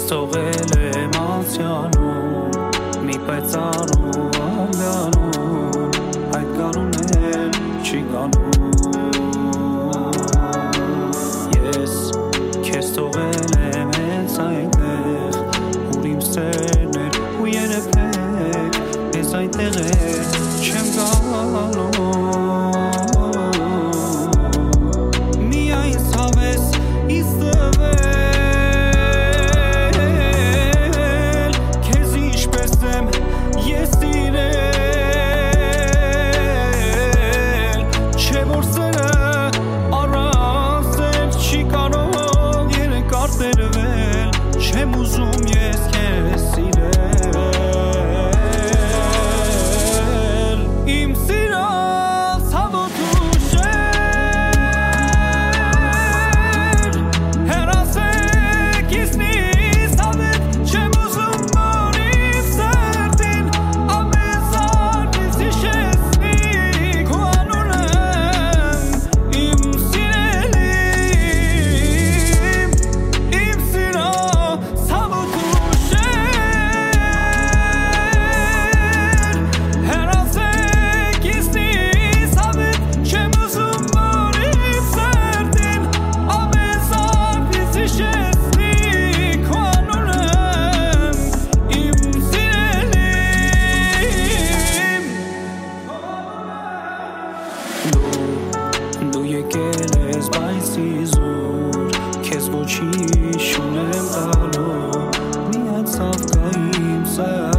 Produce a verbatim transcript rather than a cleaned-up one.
Թողել եմ անցյալում, մի պայծառով անգանում, այդ գարուն էլ չի գանում։ Ես քեզ թողել եմ հենց այնտեղ, ուր իմ սերն էր ու երեփեք, ես այնտեղ էլ չեմ գալու։ Միայն ցավես իստվել Չեմ ուզում ես քեզ սիրել, իմ սիրո ցավոտ ուշեր, հեռացեք իսնից հավետ, չեմ ուզում որ իմ սրտին ամեզարդից հիշեցնի քո անունը, իմ սիրելին, իմ սիրո Դու եկել ես բայց իզուր, քեզ ոչինչ չունեմ տալու, միայն ցավ կա իմ սեր